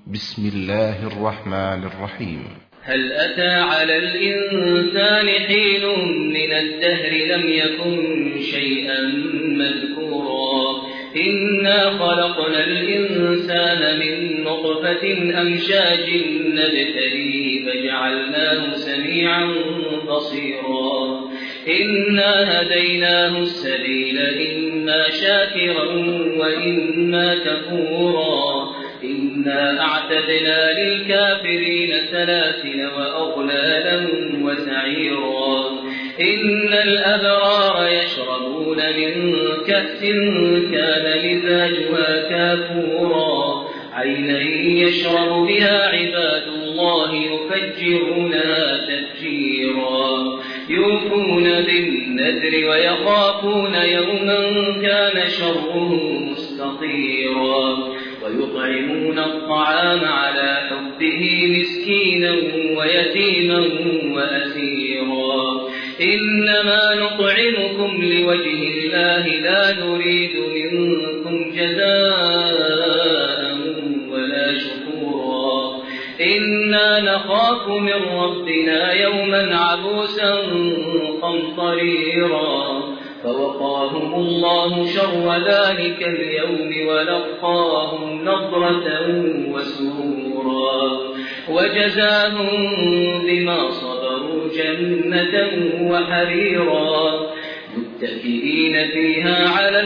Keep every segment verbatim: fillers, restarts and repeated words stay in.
بسم الله الرحمن الرحيم. هل أتى على الإنسان حين من الدهر لم يكن شيئا مذكورا إنا خلقنا الإنسان من نطفة أمشاج نبتليه فجعلناه سميعا بصيرا إنا هديناه السبيل إما شاكرا وإما كفورا إنا أعتدنا للكافرين سلاسل وأغلالا وسعيرا إن الأبرار يشربون من كأس كان مزاجها كافورا عينا يشرب بها عباد الله يفجرونها تفجيرا يوفون بالنذر ويخافون يوما كان شره مستطيرا ويطعمون الطعام على حبه مسكينا ويتيما وأسيرا إنما نطعمكم لوجه الله لا نريد منكم جزاء ولا شكورا إنا نخاف من ربنا يوما عبوسا قمطريرا فوقاهم الله شر ذلك اليوم ولقاهم نضرة وسرورا وجزاهم بما صبروا جنة وحريرا متكئين فيها على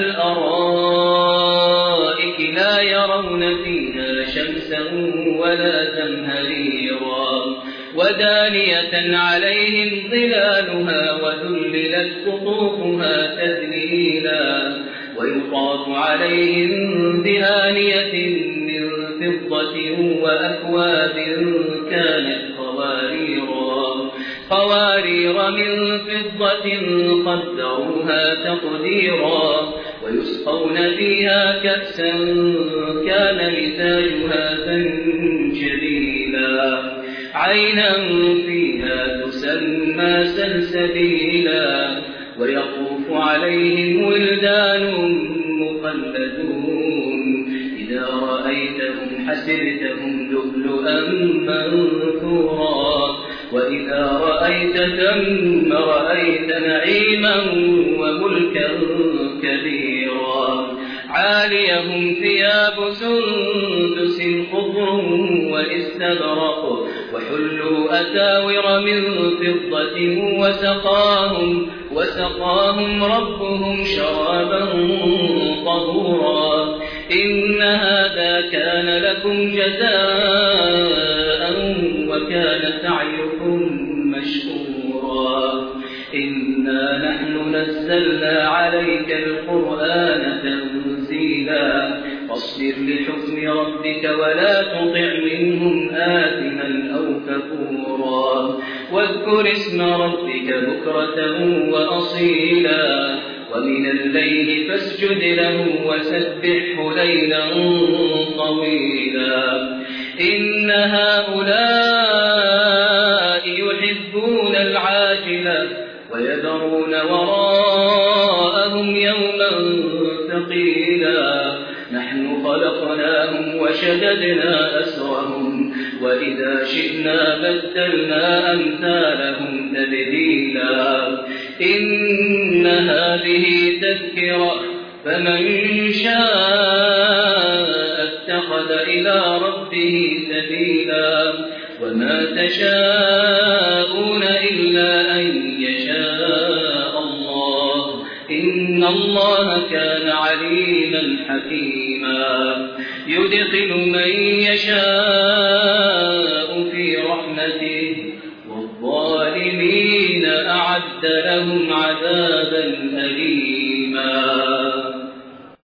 الأرائك لا يرون فيها شمسا ولا زمهريرا ودانية عليهم ظلالها وذللت قطوفها تذليلا ويطاف عليهم بآنية من فضة وأكواب كانت قواريرا قوارير من فضة قدروها تقديرا ويسقون فيها كأسا كان مزاجها زنجبيلا عينا فيها تسمى سلسبيلا ويطوف عليهم ولدان مخلدون إذا رأيتهم حسبتهم لؤلؤا منثورا وإذا رأيت ثم رأيت نعيما وملكا كبيرا عاليهم ثياب سندس خضر واستبرق وحلوا أساور من فضة وسقاهم وسقاهم ربهم شرابا طهورا إن هذا كان لكم جزاء وكان سعيكم مشكورا إنا نحن نزلنا عليك القرآن تنزيلا فاصبر لحكم ربك ولا تطع منهم آثما أو كفورا واذكر اسم ربك بكرة وأصيلا ومن الليل فاسجد له وسبحه ليلا طويلا إن هؤلاء يحبون العاجلة ويذرون وراءهم يوما ثقيلا نحن خلقناهم وشددنا أسرهم وإذا شئنا بدلنا أمثالهم تبديلا إن هذه تذكرة فمن شاء اتخذ إلى ربه سبيلا وما تشاءون إلا أن يشاء الله إن الله كان عليما حكيما يدخل من يشاء في رحمته والظالمين أعد لهم عذابا أليما.